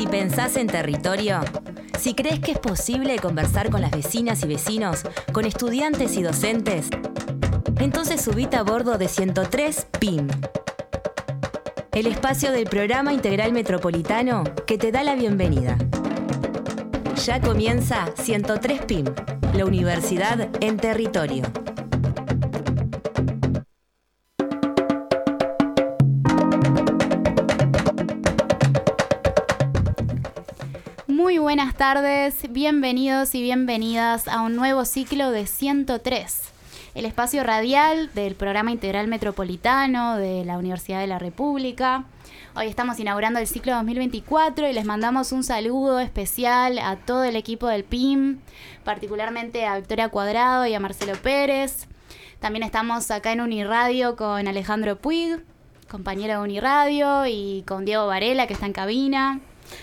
Si pensás en territorio, si crees que es posible conversar con las vecinas y vecinos, con estudiantes y docentes, entonces subite a bordo de 103 PIM. El espacio del Programa Integral Metropolitano que te da la bienvenida. Ya comienza 103 PIM, la universidad en territorio. Muy buenas tardes, bienvenidos y bienvenidas a un nuevo ciclo de 103, el espacio radial del Programa Integral Metropolitano de la Universidad de la República. Hoy estamos inaugurando el ciclo 2024 y les mandamos un saludo especial a todo el equipo del PIM, particularmente a Victoria Cuadrado y a Marcelo Pérez. También estamos acá en Uniradio con Alejandro Puig, compañero de Uniradio, y con Diego Varela, que está en cabina.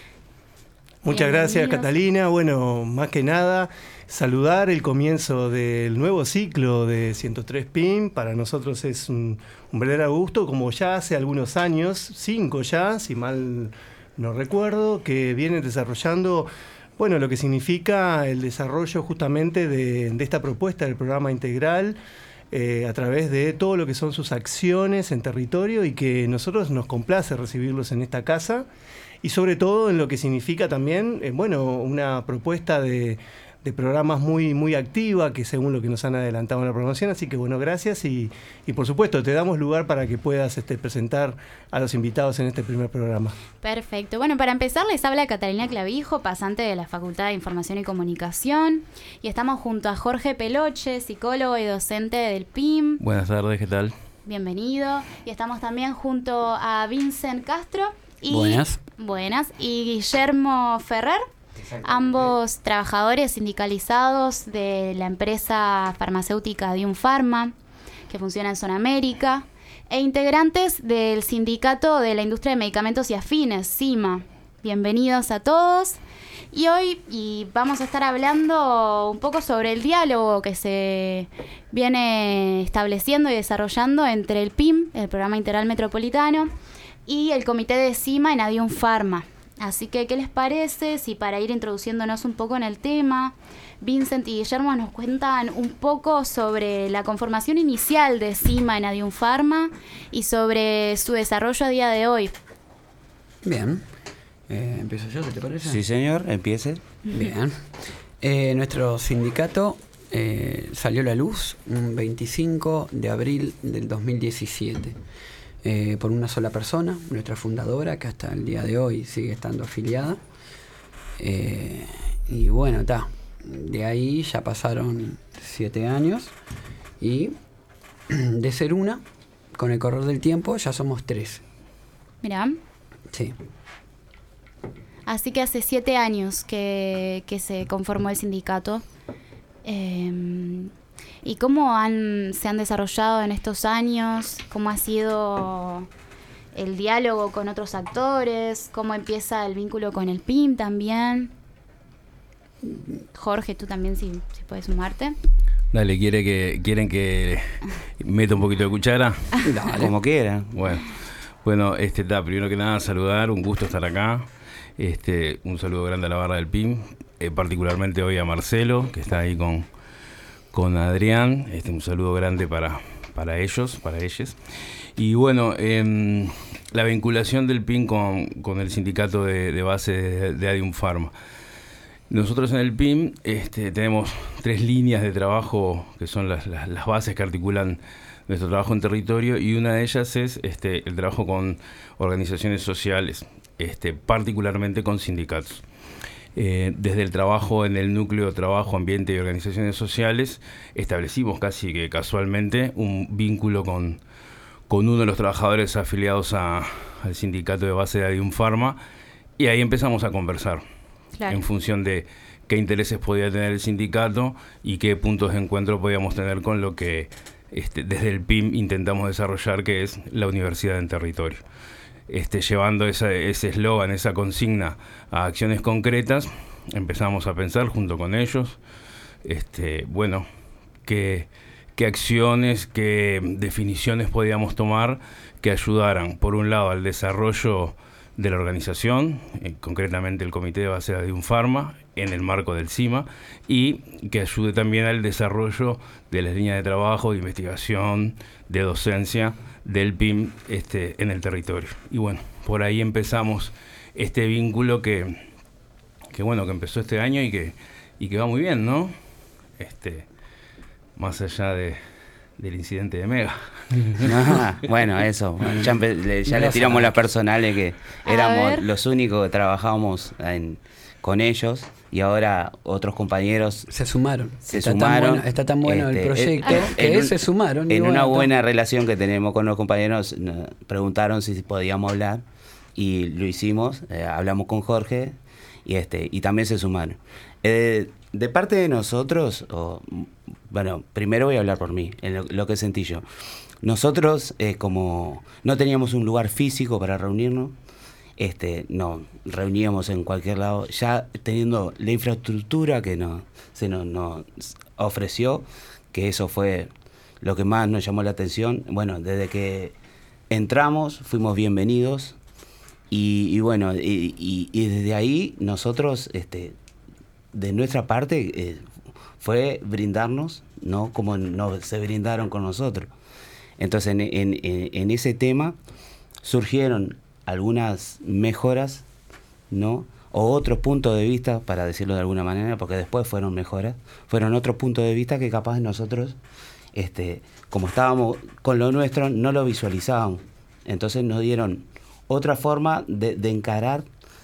Muchas gracias, Catalina. Bueno, más que nada, saludar el comienzo del nuevo ciclo de 103 PIM. Para nosotros es un verdadero gusto, como ya hace algunos años, 5 ya, si mal no recuerdo, que vienen desarrollando, bueno, lo que significa el desarrollo justamente de esta propuesta del programa integral, a través de todo lo que son sus acciones en territorio, y que nosotros nos complace recibirlos en esta casa. Y sobre todo en lo que significa también, bueno, una propuesta de programas muy activa, que según lo que nos han adelantado en la programación. Así que bueno, gracias y por supuesto te damos lugar para que puedas presentar a los invitados en este primer programa. Perfecto. Bueno, para empezar les habla Catalina Clavijo, pasante de la Facultad de Información y Comunicación, y estamos junto a Jorge Peloche, psicólogo y docente del PIM. Buenas tardes, ¿qué tal? Bienvenido. Y estamos también junto a Vincent Castro. Buenas. Y Guillermo Ferrer, ambos trabajadores sindicalizados de la empresa farmacéutica Adium Pharma, que funciona en Zona América, e integrantes del Sindicato de la Industria de Medicamentos y Afines, CIMA. Bienvenidos a todos. Y hoy vamos a estar hablando un poco sobre el diálogo que se viene estableciendo y desarrollando entre el PIM, el Programa Integral Metropolitano, y el comité de CIMA en Adium Pharma. Así que, ¿qué les parece si para ir introduciéndonos un poco en el tema, Vincent y Guillermo nos cuentan un poco sobre la conformación inicial de CIMA en Adium Pharma y sobre su desarrollo a día de hoy? Bien. ¿Empiezo yo, te parece? Sí, señor, empiece. Bien. Nuestro sindicato salió a la luz un 25 de abril del 2017. Por una sola persona, nuestra fundadora, que hasta el día de hoy sigue estando afiliada. Y bueno, de ahí ya pasaron 7 años y de ser una, con el correr del tiempo ya somos 3. Mirá. Sí. Así que hace 7 años que se conformó el sindicato. ¿Y cómo se han desarrollado en estos años? ¿Cómo ha sido el diálogo con otros actores? ¿Cómo empieza el vínculo con el PIM también? Jorge, tú también, si puedes sumarte. Dale, ¿quieren que meta un poquito de cuchara? Dale. Como quieran. Bueno, primero que nada saludar, un gusto estar acá. Un saludo grande a la barra del PIM, particularmente hoy a Marcelo, que está ahí con Adrián. Un saludo grande para ellos, para ellas. Y bueno, la vinculación del PIM con el sindicato de base de Adium Pharma. Nosotros en el PIM tenemos 3 líneas de trabajo que son las bases que articulan nuestro trabajo en territorio, y una de ellas es el trabajo con organizaciones sociales, particularmente con sindicatos. Desde el trabajo en el núcleo Trabajo, Ambiente y Organizaciones Sociales, establecimos casi que casualmente un vínculo con uno de los trabajadores afiliados al sindicato de base de Adium Pharma, y ahí empezamos a conversar. Claro. En función de qué intereses podía tener el sindicato y qué puntos de encuentro podíamos tener con lo que desde el PIM intentamos desarrollar, que es la universidad en territorio. Llevando ese eslogan, esa consigna a acciones concretas, empezamos a pensar junto con ellos, qué acciones, qué definiciones podíamos tomar que ayudaran, por un lado, al desarrollo de la organización, concretamente el Comité de Base de Unfarma, en el marco del CIMA, y que ayude también al desarrollo de las líneas de trabajo, de investigación, de docencia del PIM en el territorio. Y bueno, por ahí empezamos este vínculo que empezó este año y que va muy bien, ¿no? Más allá del incidente de Mega. Bueno, eso. Ya le tiramos las personales que éramos los únicos que trabajábamos con ellos, y ahora otros compañeros se sumaron. Está tan bueno el proyecto que se sumaron. En una buena relación que tenemos con los compañeros, nos preguntaron si podíamos hablar y lo hicimos. Hablamos con Jorge y también se sumaron. De parte de nosotros, bueno, primero voy a hablar por mí, en lo que sentí yo. Nosotros, como no teníamos un lugar físico para reunirnos, no, reuníamos en cualquier lado, ya teniendo la infraestructura que se nos ofreció, que eso fue lo que más nos llamó la atención. Bueno, desde que entramos fuimos bienvenidos y bueno, y desde ahí nosotros, de nuestra parte, fue brindarnos, ¿no? Como no se brindaron con nosotros. Entonces, en ese tema surgieron algunas mejoras, ¿no? O otros puntos de vista, para decirlo de alguna manera, porque después fueron mejoras, fueron otros puntos de vista que capaz nosotros, como estábamos con lo nuestro, no lo visualizábamos. Entonces nos dieron otra forma de encarar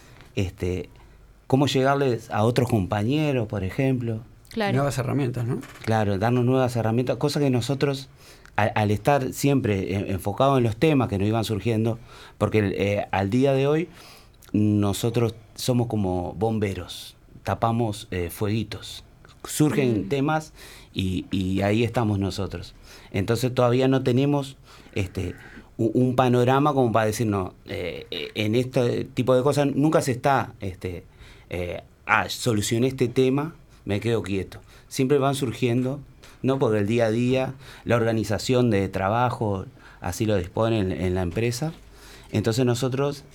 cómo llegarles a otros compañeros, por ejemplo. Claro. Nuevas herramientas, ¿no? Claro, darnos nuevas herramientas, cosas que nosotros, al estar siempre enfocados en los temas que nos iban surgiendo, porque al día de hoy nosotros somos como bomberos, tapamos fueguitos, surgen temas y ahí estamos nosotros. Entonces todavía no tenemos un panorama como para decir, no, en este tipo de cosas nunca se está, solucioné este tema, me quedo quieto. Siempre van surgiendo, ¿no? Porque el día a día, la organización de trabajo así lo dispone en la empresa. Entonces nosotros,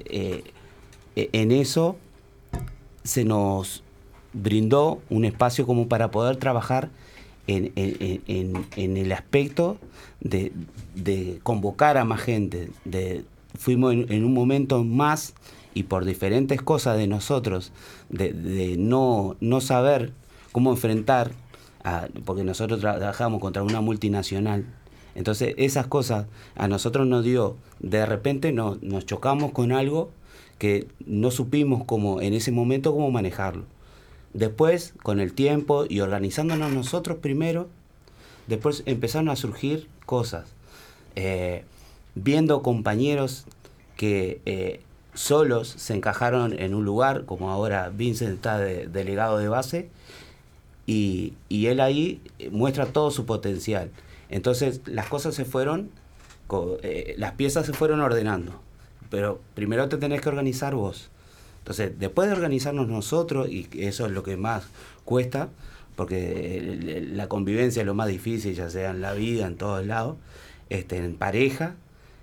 en eso se nos brindó un espacio como para poder trabajar en el aspecto de convocar a más gente. Fuimos en un momento más, y por diferentes cosas de nosotros, de no saber cómo enfrentar, porque nosotros trabajamos contra una multinacional. Entonces esas cosas a nosotros nos dio, de repente nos chocamos con algo que no supimos en ese momento cómo manejarlo. Después, con el tiempo y organizándonos nosotros primero, después empezaron a surgir cosas. Viendo compañeros que solos se encajaron en un lugar, como ahora Vincent está de delegado de base, y él ahí muestra todo su potencial. Entonces las cosas se fueron, las piezas se fueron ordenando, pero primero te tenés que organizar vos. Entonces, después de organizarnos nosotros, y eso es lo que más cuesta, porque la convivencia es lo más difícil, ya sea en la vida, en todos lados, en pareja,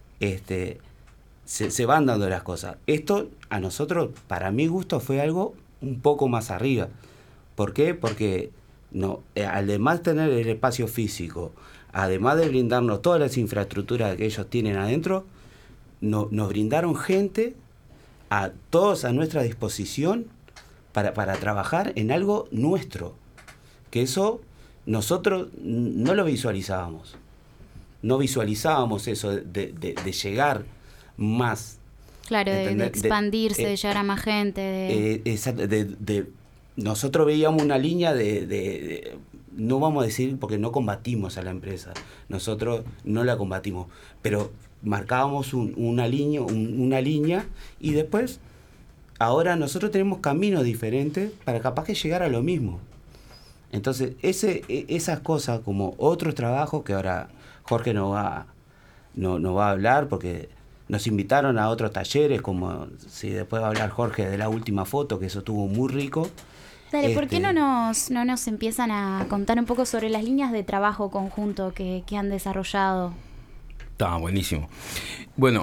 se van dando las cosas. Esto a nosotros, para mi gusto, fue algo un poco más arriba. ¿Por qué? Porque además de tener el espacio físico, además de brindarnos todas las infraestructuras que ellos tienen adentro, nos brindaron gente a todos a nuestra disposición para trabajar en algo nuestro, que eso nosotros no lo visualizábamos. No visualizábamos eso de llegar más. Claro, de expandirse, de llegar a más gente. Nosotros veíamos una línea no vamos a decir porque no combatimos a la empresa, nosotros no la combatimos, pero marcábamos una línea y después, ahora nosotros tenemos caminos diferentes para capaz que llegar a lo mismo. Entonces, esas cosas como otros trabajos que ahora Jorge nos va a hablar, porque nos invitaron a otros talleres, como si después va a hablar Jorge de la última foto, que eso estuvo muy rico. Dale, ¿por qué no nos empiezan a contar un poco sobre las líneas de trabajo conjunto que han desarrollado? Está buenísimo. Bueno,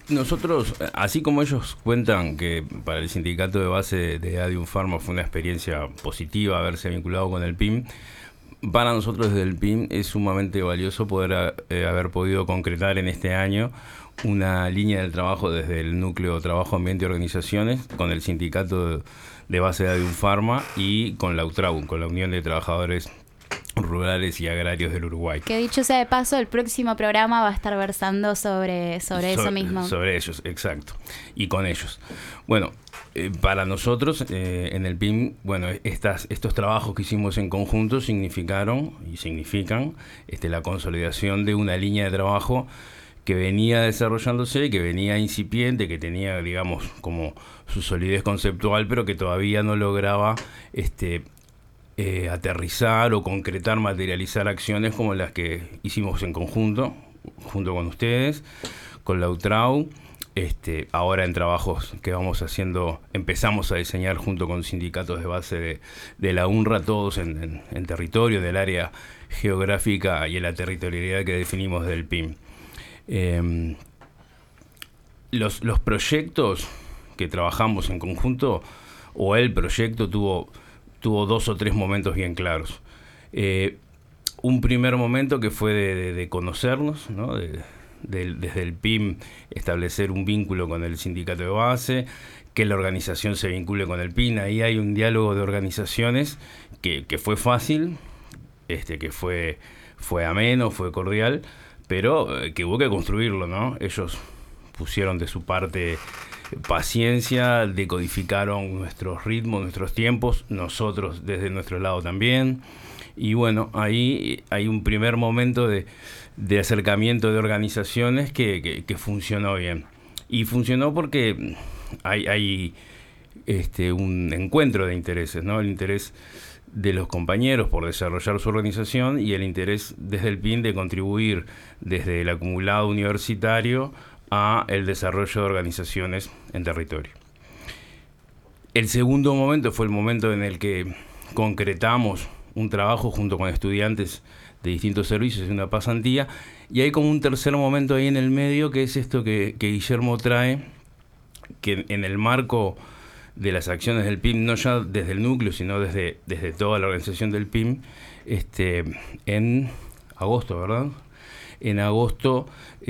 Nosotros, así como ellos cuentan que para el sindicato de base de Adium Pharma fue una experiencia positiva haberse vinculado con el PIM, para nosotros desde el PIM es sumamente valioso poder haber podido concretar en este año una línea del trabajo desde el núcleo Trabajo, Ambiente y Organizaciones con el sindicato de base de Adium Pharma y con la UTRAU, con la Unión de Trabajadores Rurales y Agrarios del Uruguay. Que dicho sea de paso, el próximo programa va a estar versando sobre eso mismo. Sobre ellos, exacto. Y con ellos. Bueno, para nosotros en el PIM, bueno, estos trabajos que hicimos en conjunto significaron y significan la consolidación de una línea de trabajo que venía desarrollándose, que venía incipiente, que tenía, digamos, como su solidez conceptual, pero que todavía no lograba aterrizar o concretar, materializar acciones como las que hicimos en conjunto, junto con ustedes, con la UTRAU, ahora en trabajos que vamos haciendo, empezamos a diseñar junto con sindicatos de base de la UNRWA, todos en territorio del área geográfica y en la territorialidad que definimos del PIM. Los proyectos que trabajamos en conjunto, o el proyecto tuvo 2 o 3 momentos bien claros. Un primer momento que fue de conocernos, ¿no? Desde el PIM establecer un vínculo con el sindicato de base, que la organización se vincule con el PIM. Ahí hay un diálogo de organizaciones que fue fácil, que fue ameno, fue cordial, pero que hubo que construirlo, ¿no? Ellos pusieron de su parte paciencia, decodificaron nuestros ritmos, nuestros tiempos, nosotros desde nuestro lado también. Y bueno, ahí hay un primer momento de acercamiento de organizaciones que funcionó bien. Y funcionó porque hay un encuentro de intereses, ¿no? El interés de los compañeros por desarrollar su organización y el interés desde el PIN de contribuir desde el acumulado universitario a el desarrollo de organizaciones en territorio. El segundo momento fue el momento en el que concretamos un trabajo junto con estudiantes de distintos servicios en una pasantía, y hay como un tercer momento ahí en el medio, que es esto que Guillermo trae, que en el marco de las acciones del PIM, no ya desde el núcleo, sino desde toda la organización del PIM, en agosto, ¿verdad? En agosto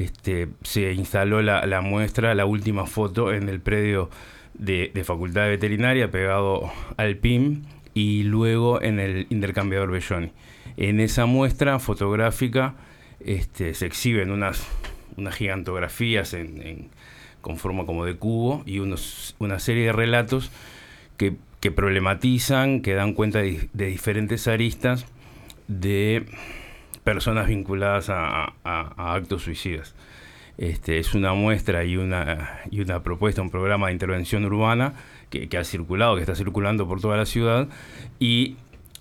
se instaló la muestra, la última foto, en el predio de Facultad de Veterinaria, pegado al PIM, y luego en el intercambiador Belloni. En esa muestra fotográfica se exhiben unas gigantografías con forma como de cubo y una serie de relatos que problematizan, que dan cuenta de diferentes aristas de personas vinculadas a actos suicidas. Es una muestra y una propuesta, un programa de intervención urbana que ha circulado, que está circulando por toda la ciudad y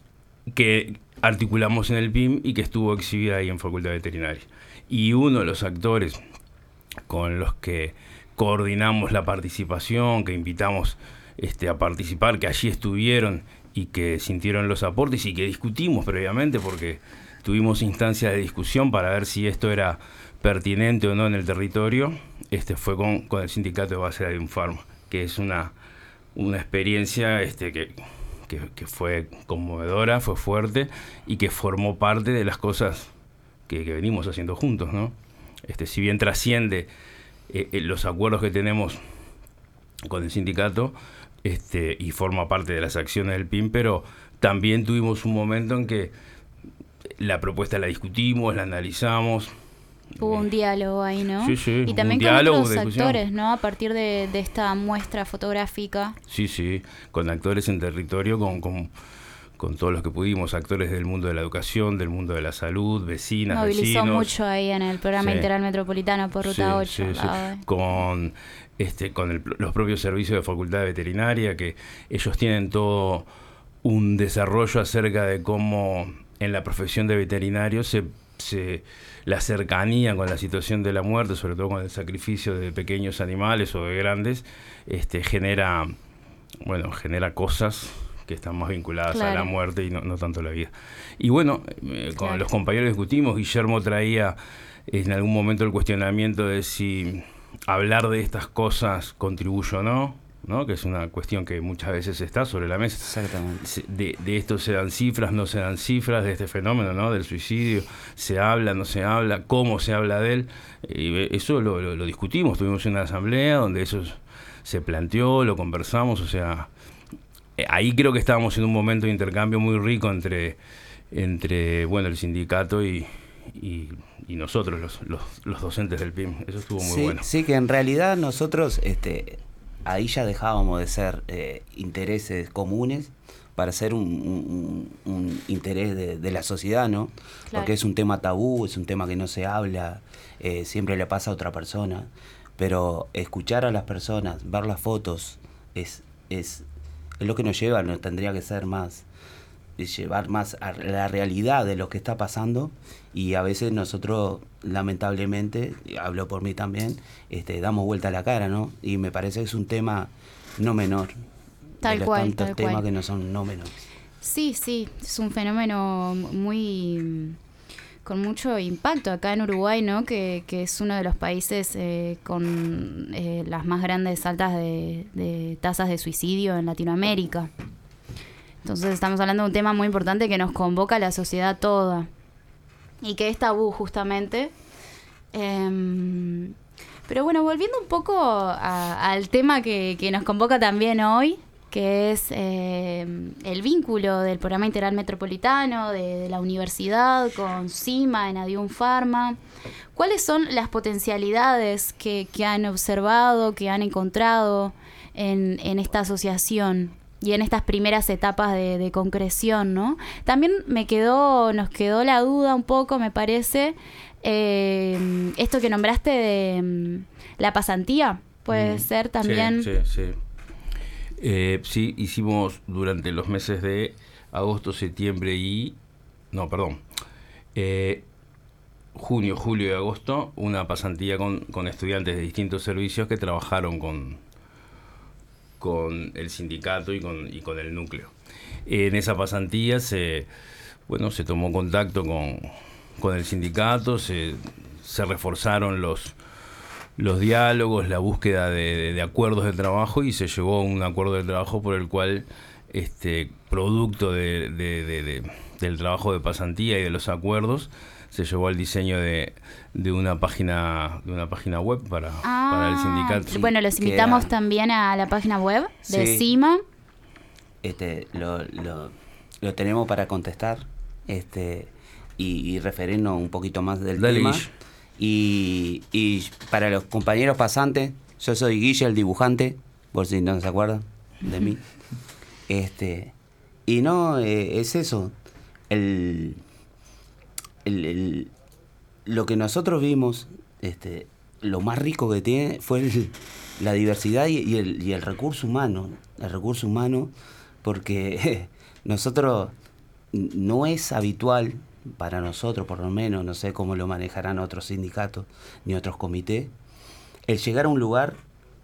que articulamos en el PIM y que estuvo exhibida ahí en Facultad Veterinaria. Y uno de los actores con los que coordinamos la participación, que invitamos a participar, que allí estuvieron y que sintieron los aportes y que discutimos previamente, porque tuvimos instancias de discusión para ver si esto era pertinente o no en el territorio, fue con el sindicato de base de Adium Pharma, que es una experiencia que fue conmovedora, fue fuerte y que formó parte de las cosas que venimos haciendo juntos, ¿no? Si bien trasciende los acuerdos que tenemos con el sindicato y forma parte de las acciones del PIM, pero también tuvimos un momento en que la propuesta la discutimos, la analizamos. Hubo un diálogo ahí, ¿no? Sí, sí. Y también con otros actores, ¿no? A partir de esta muestra fotográfica. Sí, con actores en territorio, con todos los que pudimos, actores del mundo de la educación, del mundo de la salud, vecinos. Movilizó mucho ahí en el programa Integral Metropolitano por Ruta 8. Sí. Con los propios servicios de Facultad de Veterinaria, que ellos tienen todo un desarrollo acerca de cómo en la profesión de veterinario la cercanía con la situación de la muerte, sobre todo con el sacrificio de pequeños animales o de grandes, genera cosas que están más vinculadas a la muerte y no tanto a la vida. Y bueno, los compañeros discutimos. Guillermo traía en algún momento el cuestionamiento de si hablar de estas cosas contribuye o no, que es una cuestión que muchas veces está sobre la mesa. Exactamente. De esto se dan cifras, no se dan cifras, de este fenómeno, ¿no? Del suicidio, se habla, no se habla, cómo se habla de él. Y eso lo discutimos, tuvimos una asamblea donde eso se planteó, lo conversamos, o sea, ahí creo que estábamos en un momento de intercambio muy rico entre bueno, el sindicato y nosotros, los docentes del PIM. Eso estuvo muy bueno. Sí, que en realidad nosotros ahí ya dejábamos de ser intereses comunes para ser un interés de la sociedad, ¿no? Claro. Porque es un tema tabú, es un tema que no se habla, siempre le pasa a otra persona, pero escuchar a las personas, ver las fotos, es lo que nos lleva, nos tendría que ser más, llevar más a la realidad de lo que está pasando, y a veces nosotros lamentablemente, hablo por mí también, damos vuelta a la cara, ¿no? Y me parece que es un tema no menor. Tal cual, tantos temas que no son no menores. Sí, es un fenómeno con mucho impacto acá en Uruguay, ¿no? Que es uno de los países con las más grandes altas de tasas de suicidio en Latinoamérica. Entonces estamos hablando de un tema muy importante que nos convoca a la sociedad toda y que es tabú justamente. Pero bueno, volviendo un poco al tema que nos convoca también hoy, que es el vínculo del Programa Integral Metropolitano, de la universidad con CIMA, Enadium Pharma. ¿Cuáles son las potencialidades que han observado, que han encontrado en esta asociación y en estas primeras etapas de concreción, ¿no? También nos quedó la duda un poco, me parece, esto que nombraste de la pasantía, puede ser también. Sí. Sí, hicimos durante los meses de agosto, septiembre junio, julio y agosto, una pasantía con estudiantes de distintos servicios que trabajaron con el sindicato y con el núcleo. En esa pasantía se tomó contacto con el sindicato, se reforzaron los diálogos, la búsqueda de acuerdos de trabajo, y se llegó a un acuerdo de trabajo por el cual, producto del trabajo de pasantía y de los acuerdos, se llevó al diseño de una página web para el sindicato. Bueno, los invitamos también a la página web de CIMA. Lo tenemos para contestar y referirnos un poquito más del tema. Y para los compañeros pasantes, yo soy Guille, el dibujante, por si no se acuerdan de mí. Y no, es eso. Lo que nosotros vimos, lo más rico que tiene fue la diversidad y el recurso humano. El recurso humano, porque nosotros no es habitual para nosotros, por lo menos, no sé cómo lo manejarán otros sindicatos ni otros comités, el llegar a un lugar,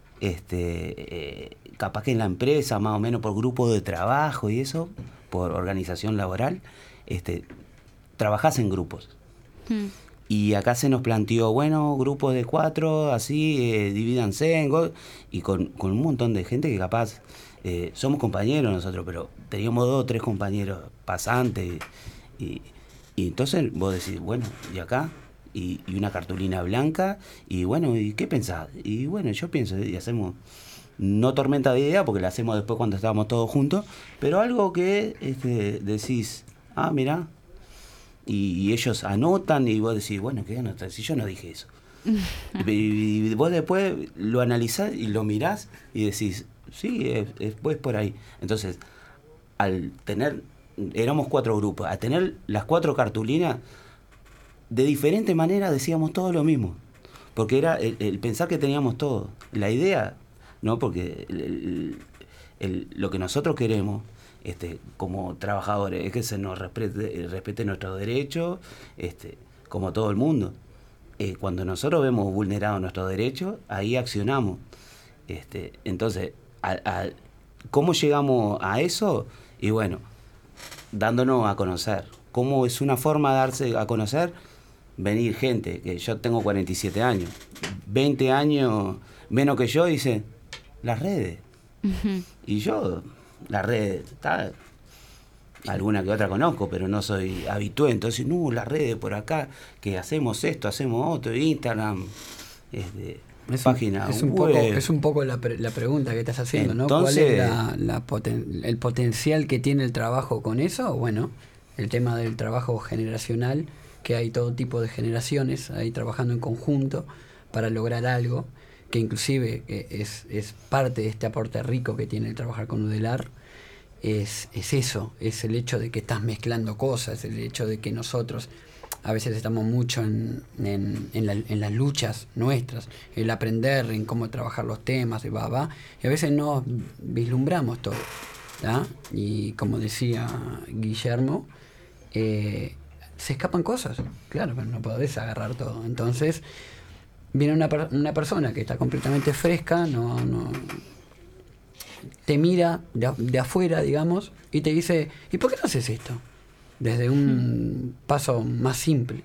capaz que en la empresa, más o menos por grupo de trabajo y eso, por organización laboral, trabajás en grupos. Y acá se nos planteó, bueno, grupos de 4, así, divídanse y con un montón de gente que capaz, somos compañeros nosotros, pero teníamos 2 o 3 compañeros pasantes y entonces vos decís, bueno, y acá, y una cartulina blanca, y bueno, ¿y qué pensás? Y bueno, yo pienso, y hacemos, no tormenta de idea, porque la hacemos después cuando estábamos todos juntos, pero algo que decís, mirá, y ellos anotan, y vos decís, bueno, ¿qué anotan? Si yo no dije eso. Y vos después lo analizás y lo mirás, y decís, sí, es por ahí. Entonces, al tener... éramos 4 grupos, a tener las 4 cartulinas, de diferente manera decíamos todo lo mismo, porque era el pensar que teníamos todo, la idea, ¿no? Porque lo que nosotros queremos, como trabajadores, es que se nos respete nuestros derechos, como todo el mundo. Cuando nosotros vemos vulnerados nuestros derechos, ahí accionamos. Entonces, ¿cómo llegamos a eso? Y bueno, dándonos a conocer. ¿Cómo es una forma de darse a conocer? venir gente, que yo tengo 47 años, 20 años menos que yo, dice, las redes. Uh-huh. Y yo, las redes, alguna que otra conozco, pero no soy habitué. Entonces, las redes por acá, que hacemos esto, hacemos otro, Instagram, página web. Es un poco la pregunta que estás haciendo, entonces, ¿no? ¿Cuál es el potencial que tiene el trabajo con eso? Bueno, el tema del trabajo generacional, que hay todo tipo de generaciones ahí trabajando en conjunto para lograr algo, que inclusive es parte de este aporte rico que tiene el trabajar con UDELAR, es eso, es el hecho de que estás mezclando cosas, el hecho de que nosotros a veces estamos mucho en las luchas nuestras, el aprender en cómo trabajar los temas, y a veces no vislumbramos todo, ¿tá? Y como decía Guillermo, se escapan cosas, claro, pero no podés agarrar todo. Entonces viene una persona que está completamente fresca, no te mira de afuera, digamos, y te dice, ¿y por qué no haces esto? Desde un paso más simple.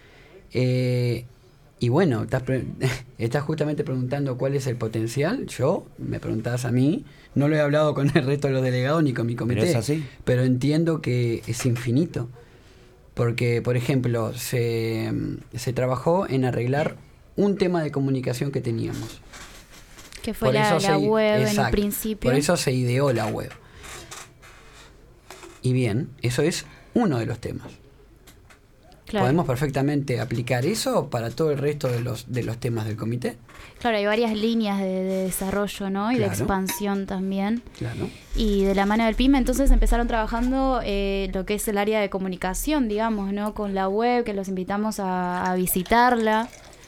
Y bueno, estás justamente preguntando cuál es el potencial. Yo, me preguntás a mí, no lo he hablado con el resto de los delegados ni con mi comité, pero es así. Pero entiendo que es infinito. Porque, por ejemplo, se trabajó en arreglar un tema de comunicación que teníamos. Que fue la web, exacto, en el principio. Por eso se ideó la web. Y bien, eso es uno de los temas. Claro. ¿Podemos perfectamente aplicar eso para todo el resto de los temas del comité? Claro, hay varias líneas de desarrollo, ¿no? Y claro, de expansión también. Claro. Y de la mano del PYME, entonces empezaron trabajando lo que es el área de comunicación, digamos, ¿no? Con la web, que los invitamos a visitarla.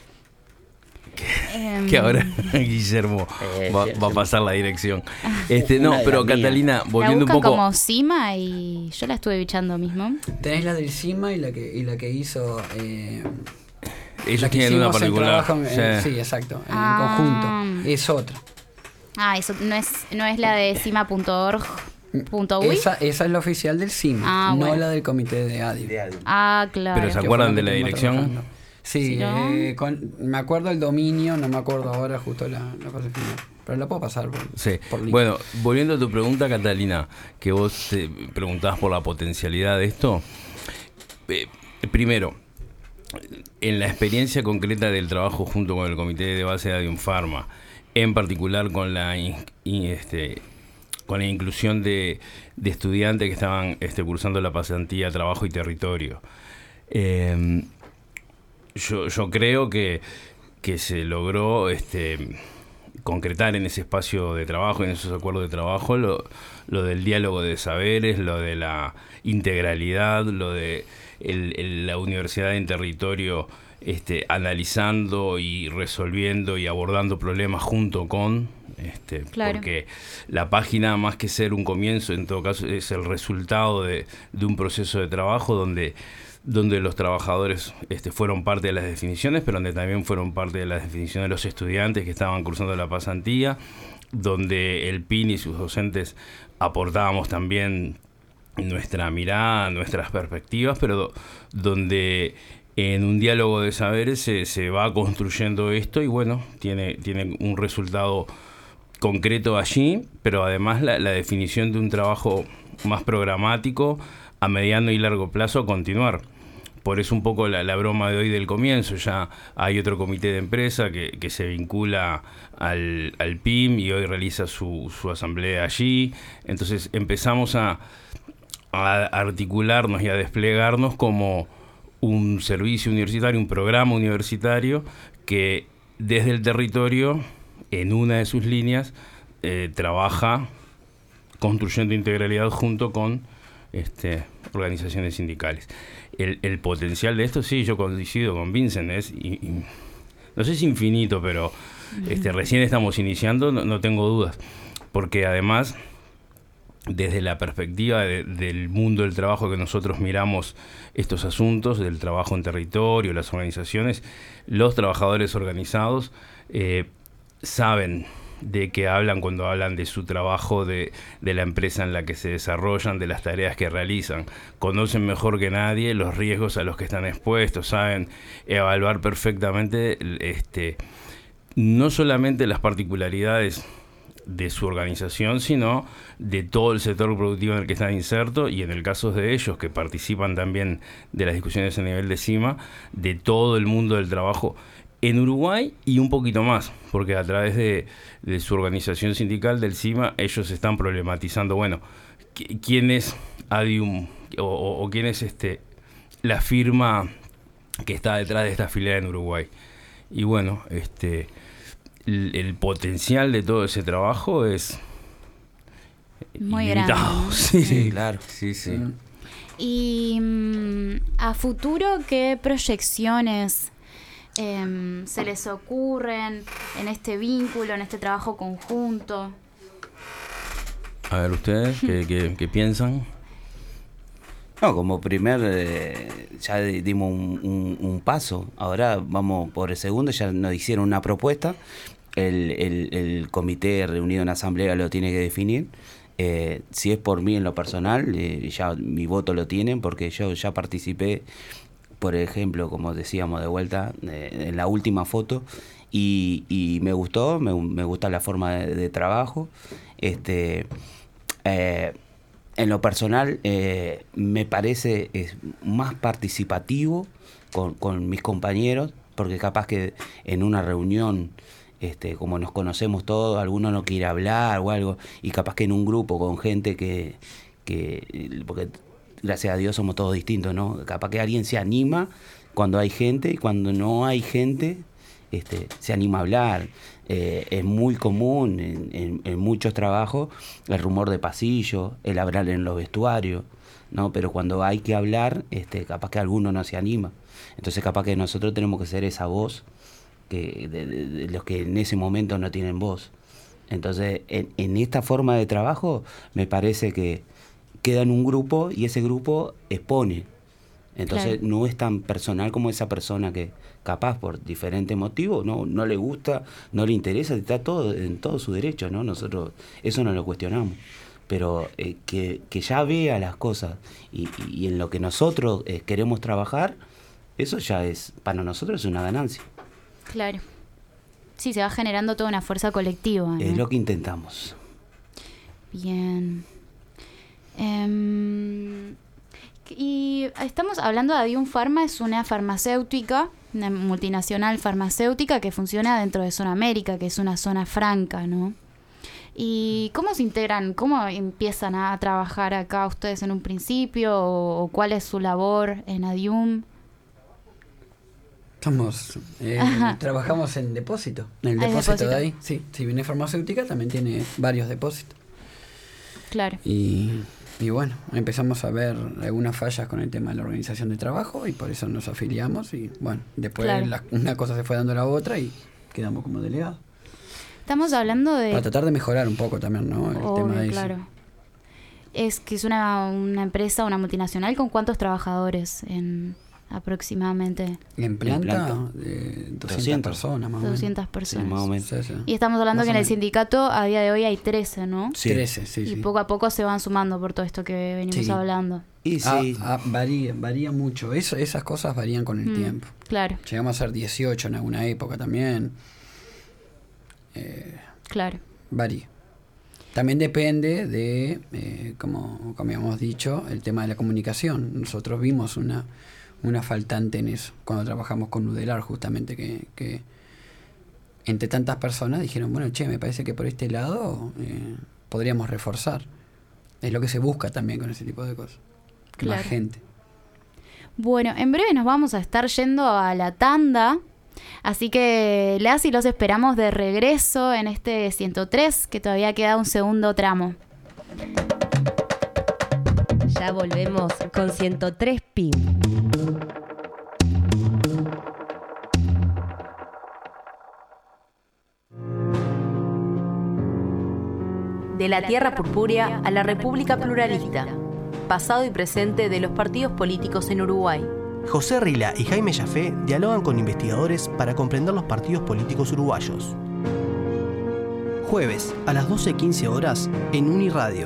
Que ahora Guillermo va a pasar la dirección. No, pero Catalina, volviendo un poco. Como CIMA, y yo la estuve bichando mismo. Tenés la del CIMA y la que hizo. Ellos tienen una particular. Sí, exacto. En conjunto. Es otra. Eso no es la de cima.org.uy. Esa es la oficial del CIMA, no la del comité de ADIO. Claro. ¿Pero se acuerdan de la dirección? Sí, me acuerdo el dominio, no me acuerdo ahora justo la cosa final, pero la puedo pasar por link. Bueno, volviendo a tu pregunta, Catalina, que vos te preguntabas por la potencialidad de esto. Primero, en la experiencia concreta del trabajo junto con el comité de base de Adium Pharma, en particular con la inclusión de estudiantes que estaban cursando la pasantía Trabajo y Territorio, yo creo que se logró concretar en ese espacio de trabajo, en esos acuerdos de trabajo, lo del diálogo de saberes, lo de la integralidad, lo de la universidad en territorio analizando y resolviendo y abordando problemas junto con, claro, porque la página, más que ser un comienzo, en todo caso es el resultado de un proceso de trabajo donde los trabajadores fueron parte de las definiciones, pero donde también fueron parte de las definiciones de los estudiantes que estaban cursando la pasantía, donde el PIN y sus docentes aportábamos también nuestra mirada, nuestras perspectivas, pero donde en un diálogo de saberes se va construyendo esto y bueno, tiene un resultado concreto allí, pero además la definición de un trabajo más programático a mediano y largo plazo a continuar. Por eso un poco la broma de hoy del comienzo. Ya hay otro comité de empresa que se vincula al PYM y hoy realiza su asamblea allí. Entonces empezamos a articularnos y a desplegarnos como un servicio universitario, un programa universitario que desde el territorio, en una de sus líneas, trabaja construyendo integralidad junto con organizaciones sindicales. El potencial de esto, sí, yo coincido con Vincent, no sé si infinito, pero recién estamos iniciando, no tengo dudas, porque además, desde la perspectiva del mundo del trabajo que nosotros miramos estos asuntos, del trabajo en territorio, las organizaciones, los trabajadores organizados saben que hablan cuando hablan de su trabajo, de la empresa en la que se desarrollan, de las tareas que realizan. Conocen mejor que nadie los riesgos a los que están expuestos, saben evaluar perfectamente no solamente las particularidades de su organización, sino de todo el sector productivo en el que están insertos, y en el caso de ellos, que participan también de las discusiones a nivel de CIMA, de todo el mundo del trabajo en Uruguay y un poquito más, porque a través de su organización sindical del CIMA, ellos están problematizando, bueno, quién es Adium o quién es la firma que está detrás de esta filial en Uruguay. Y bueno, el potencial de todo ese trabajo es muy ilimitado. grande, ¿no? Sí, claro. Sí. Y a futuro, ¿qué proyecciones se les ocurren en este vínculo, en este trabajo conjunto? A ver, ¿ustedes qué piensan? No, como ya dimos un paso, ahora vamos por el segundo, ya nos hicieron una propuesta, el comité reunido en asamblea lo tiene que definir. Si es por mí en lo personal, ya mi voto lo tienen, porque yo ya participé, por ejemplo, como decíamos de vuelta, en la última foto, y me gustó, me gusta la forma de trabajo. En lo personal, me parece más participativo con mis compañeros, porque capaz que en una reunión, como nos conocemos todos, alguno no quiere hablar o algo, y capaz que en un grupo con gente que porque gracias a Dios somos todos distintos, ¿no? Capaz que alguien se anima cuando hay gente, y cuando no hay gente, se anima a hablar. Es muy común en muchos trabajos el rumor de pasillo, el hablar en los vestuarios, ¿no? Pero cuando hay que hablar, capaz que alguno no se anima. Entonces capaz que nosotros tenemos que ser esa voz de los que en ese momento no tienen voz. Entonces en esta forma de trabajo me parece que queda en un grupo y ese grupo expone. Entonces claro, no es tan personal como esa persona que capaz por diferentes motivos no le gusta, no le interesa, está todo en todo su derecho, ¿no? Nosotros eso no lo cuestionamos, pero que ya vea las cosas y en lo que nosotros queremos trabajar, eso ya es, para nosotros es una ganancia. Claro. Sí, se va generando toda una fuerza colectiva, ¿no? Es lo que intentamos. Bien. Y estamos hablando de Adium Pharma, es una farmacéutica, una multinacional farmacéutica que funciona dentro de Zona América, que es una zona franca, ¿no? ¿Y cómo se integran, cómo empiezan a trabajar acá ustedes en un principio o cuál es su labor en Adium? Trabajamos en depósito, en el depósito de ahí. Sí, si viene farmacéutica también tiene varios depósitos. Claro. Y bueno, empezamos a ver algunas fallas con el tema de la organización de trabajo y por eso nos afiliamos y bueno, después claro, una cosa se fue dando a la otra y quedamos como delegados. Estamos hablando de... Para tratar de mejorar un poco también, ¿no? El tema de claro. eso. Es que es una empresa, una multinacional, ¿con cuántos trabajadores aproximadamente? En planta 200 personas más o menos. 200 personas. Sí, más o menos. Sí, sí. Y estamos hablando más que en el sindicato a día de hoy hay 13, ¿no? Sí. 13, sí. Y poco a poco se van sumando por todo esto que venimos hablando. Y sí. Varía mucho. Esas cosas varían con el tiempo. Claro. Llegamos a ser 18 en alguna época también. Claro. Varía. También depende de, como habíamos dicho, el tema de la comunicación. Nosotros vimos una faltante en eso, cuando trabajamos con Nudelar justamente, que entre tantas personas dijeron, bueno, me parece que por este lado podríamos reforzar. Es lo que se busca también con ese tipo de cosas. Claro. Más gente. Bueno, en breve nos vamos a estar yendo a la tanda, así que las y los esperamos de regreso en este 103, que todavía queda un segundo tramo. Ya volvemos con 103 PIM. De la tierra purpúrea a la República Pluralista. Pasado y presente de los partidos políticos en Uruguay. José Rila y Jaime Yafé dialogan con investigadores para comprender los partidos políticos uruguayos. jueves a las 12:15 horas en Uniradio.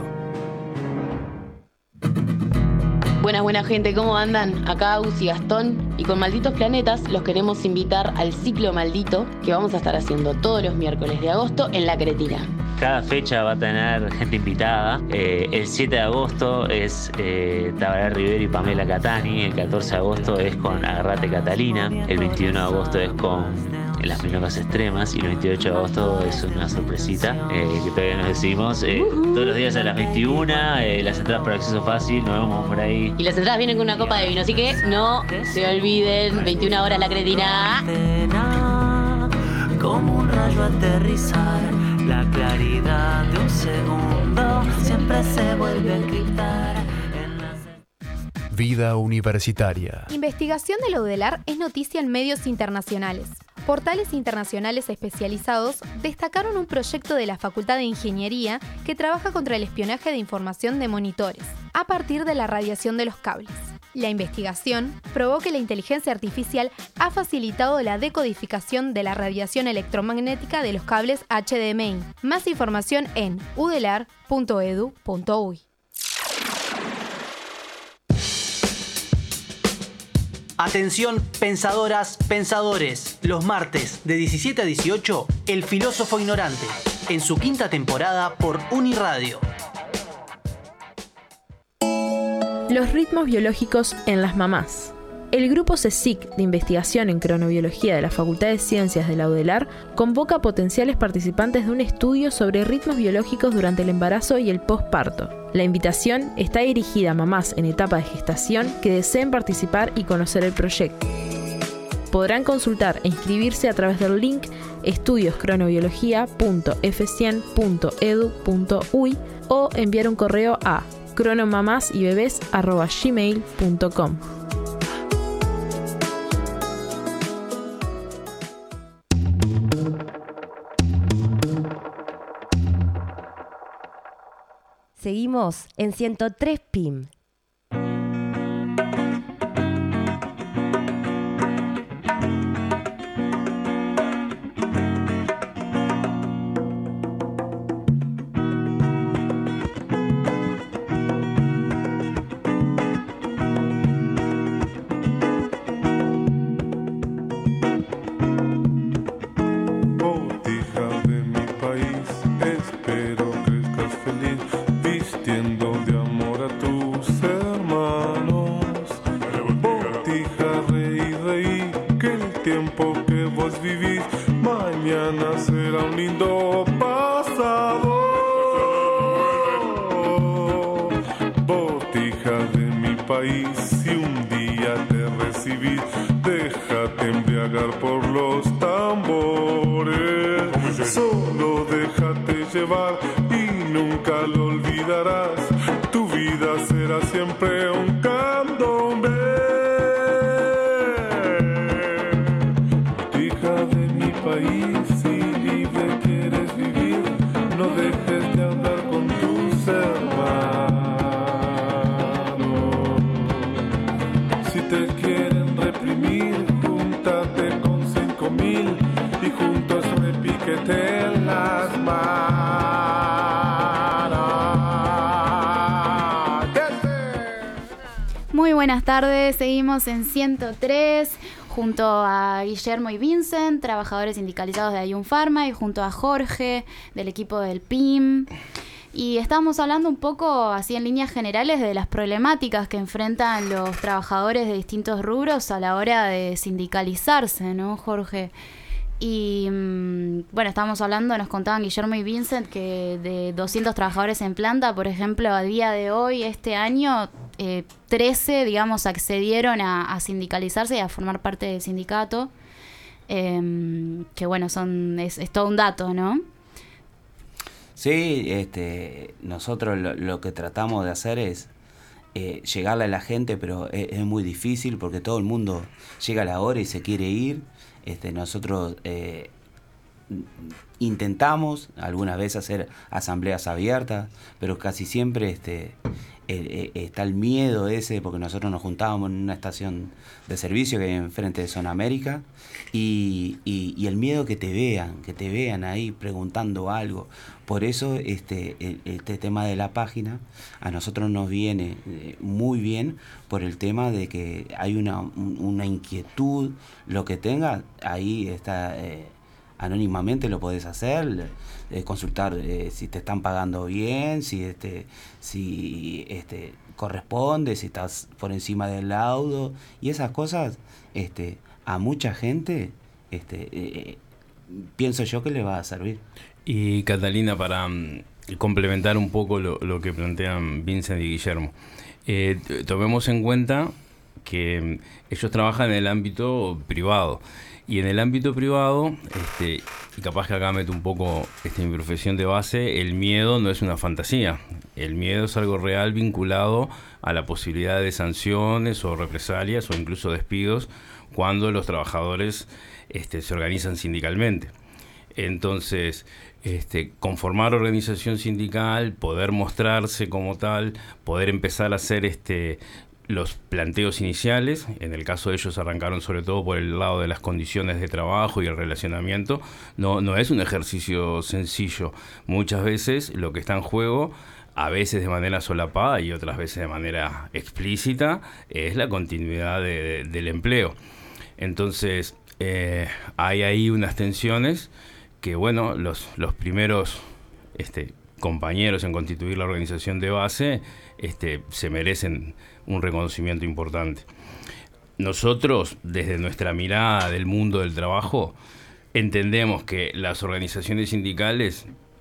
Buenas gente, ¿cómo andan? Acá Agus y Gastón, y con Malditos Planetas los queremos invitar al ciclo maldito que vamos a estar haciendo todos los miércoles de agosto en La Cretina. Cada fecha va a tener gente invitada. El 7 de agosto es Tabaré Rivero y Pamela Catani. El 14 de agosto es con Agarrate Catalina. El 21 de agosto es con Las Milongas Extremas. Y el 28 de agosto es una sorpresita que todavía nos decimos. Todos los días a las 21. Las entradas por acceso fácil. Nos vemos por ahí. Y las entradas vienen con una copa de vino, así que no se olviden. 21 horas La Cretina. Como un rayo aterrizar. La claridad de un segundo siempre se vuelve a encriptar. Vida universitaria. Investigación de la UDELAR es noticia en medios internacionales. Portales internacionales especializados destacaron un proyecto de la Facultad de Ingeniería que trabaja contra el espionaje de información de monitores, a partir de la radiación de los cables. La investigación probó que la inteligencia artificial ha facilitado la decodificación de la radiación electromagnética de los cables HDMI. Más información en udelar.edu.uy. Atención, pensadoras, pensadores. Los martes de 17 a 18, El Filósofo Ignorante, en su quinta temporada por Uniradio. Los ritmos biológicos en las mamás. El grupo CSIC de investigación en cronobiología de la Facultad de Ciencias de la UDELAR convoca a potenciales participantes de un estudio sobre ritmos biológicos durante el embarazo y el posparto. La invitación está dirigida a mamás en etapa de gestación que deseen participar y conocer el proyecto. Podrán consultar e inscribirse a través del link estudioscronobiología.f100.edu.uy o enviar un correo a cronomamasybebes@gmail.com. Seguimos en 103 PIM. Muy buenas tardes, seguimos en 103 junto a Guillermo y Vincent, trabajadores sindicalizados de Ayun Pharma, y junto a Jorge del equipo del PIM. Y estamos hablando un poco, así en líneas generales, de las problemáticas que enfrentan los trabajadores de distintos rubros a la hora de sindicalizarse, ¿no, Jorge? Y bueno, estábamos hablando, nos contaban Guillermo y Vincent que de 200 trabajadores en planta, por ejemplo, a día de hoy, este año, 13, digamos, accedieron a sindicalizarse y a formar parte del sindicato, que bueno, es todo un dato, ¿no? Sí, nosotros lo que tratamos de hacer es llegarle a la gente, pero es muy difícil porque todo el mundo llega a la hora y se quiere ir. Nosotros intentamos algunas veces hacer asambleas abiertas, pero casi siempre está el miedo ese, porque nosotros nos juntábamos en una estación de servicio que hay enfrente de Zona América, y el miedo que te vean ahí preguntando algo. Por eso este tema de la página a nosotros nos viene muy bien, por el tema de que hay una inquietud, lo que tenga, ahí está, anónimamente lo podés hacer, consultar si te están pagando bien, si corresponde, si estás por encima del laudo, y esas cosas a mucha gente pienso yo que le va a servir. Y Catalina, para complementar un poco lo que plantean Vincent y Guillermo, tomemos en cuenta que ellos trabajan en el ámbito privado, y en el ámbito privado, y capaz que acá meto un poco esta imperfección de base, el miedo no es una fantasía, el miedo es algo real vinculado a la posibilidad de sanciones o represalias o incluso despidos cuando los trabajadores se organizan sindicalmente. Entonces, conformar organización sindical, poder mostrarse como tal, poder empezar a hacer los planteos iniciales, en el caso de ellos arrancaron sobre todo por el lado de las condiciones de trabajo y el relacionamiento, no es un ejercicio sencillo. Muchas veces lo que está en juego, a veces de manera solapada y otras veces de manera explícita, es la continuidad del empleo. Entonces, hay ahí unas tensiones que, bueno, los primeros compañeros en constituir la organización de base se merecen un reconocimiento importante. Nosotros, desde nuestra mirada del mundo del trabajo, entendemos que las organizaciones sindicales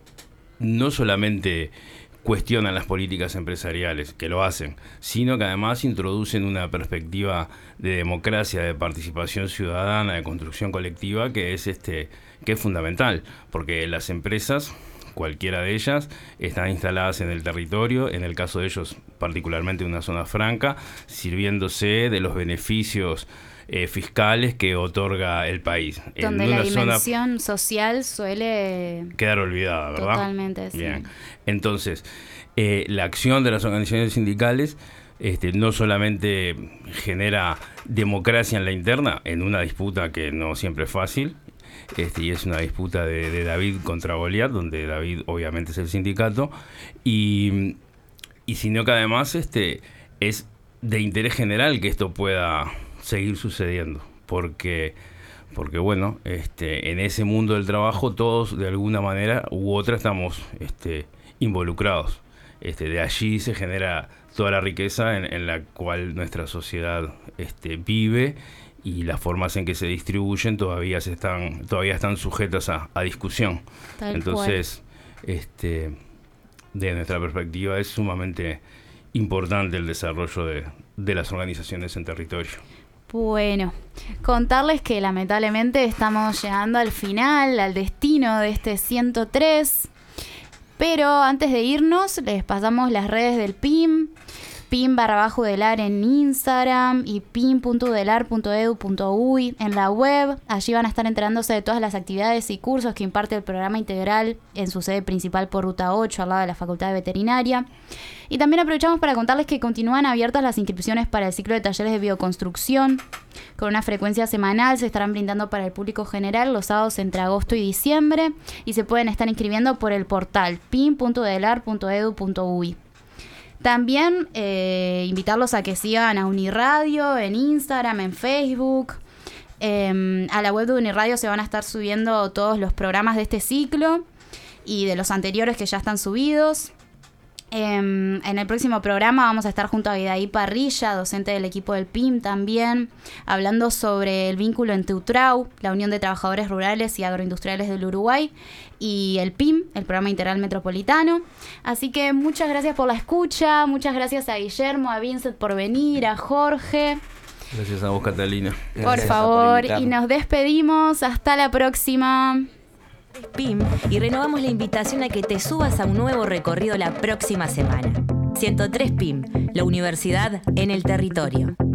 no solamente cuestionan las políticas empresariales, que lo hacen, sino que además introducen una perspectiva de democracia, de participación ciudadana, de construcción colectiva, que es fundamental, porque las empresas, cualquiera de ellas, están instaladas en el territorio, en el caso de ellos particularmente en una zona franca, sirviéndose de los beneficios fiscales que otorga el país. Donde en la dimensión social suele quedar olvidada, ¿verdad? Totalmente, sí. Bien. Entonces, la acción de las organizaciones sindicales no solamente genera democracia en la interna, en una disputa que no siempre es fácil, y es una disputa de David contra Goliat, donde David obviamente es el sindicato, y sino que además es de interés general que esto pueda seguir sucediendo, porque bueno, en ese mundo del trabajo todos de alguna manera u otra estamos involucrados. De allí se genera toda la riqueza en la cual nuestra sociedad vive, y las formas en que se distribuyen todavía están sujetas a discusión. Entonces, de nuestra perspectiva es sumamente importante el desarrollo de las organizaciones en territorio. Bueno, contarles que lamentablemente estamos llegando al final, al destino de este 103, pero antes de irnos les pasamos las redes del PIM, PIM_Udelar en Instagram y pim.udelar.edu.uy en la web. Allí van a estar enterándose de todas las actividades y cursos que imparte el programa integral en su sede principal por Ruta 8, al lado de la Facultad de Veterinaria. Y también aprovechamos para contarles que continúan abiertas las inscripciones para el ciclo de talleres de bioconstrucción. Con una frecuencia semanal se estarán brindando para el público general los sábados entre agosto y diciembre, y se pueden estar inscribiendo por el portal pim.udelar.edu.uy. También invitarlos a que sigan a Uniradio en Instagram, en Facebook. A la web de Uniradio se van a estar subiendo todos los programas de este ciclo y de los anteriores que ya están subidos. En el próximo programa vamos a estar junto a Vidaí Parrilla, docente del equipo del PIM también, hablando sobre el vínculo entre UTRAU, la Unión de Trabajadores Rurales y Agroindustriales del Uruguay, y el PIM, el Programa Integral Metropolitano. Así que muchas gracias por la escucha, muchas gracias a Guillermo, a Vincent por venir, a Jorge. Gracias a vos, Catalina. Por favor, y nos despedimos. Hasta la próxima. PIM, y renovamos la invitación a que te subas a un nuevo recorrido la próxima semana. 103 PIM, la universidad en el territorio.